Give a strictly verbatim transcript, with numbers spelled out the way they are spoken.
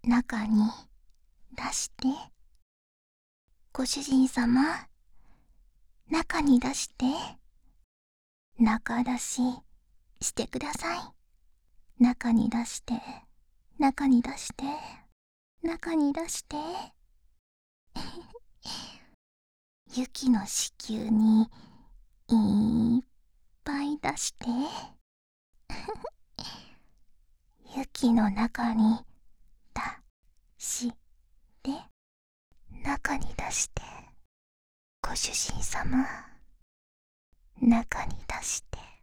中に出して。ご主人様、中に出して。中出ししてください。中に出して、中に出して、中に出して。ユキの子宮にいっぱい出して。ユキの中に出して、中に出して。ご主人様、中に出して。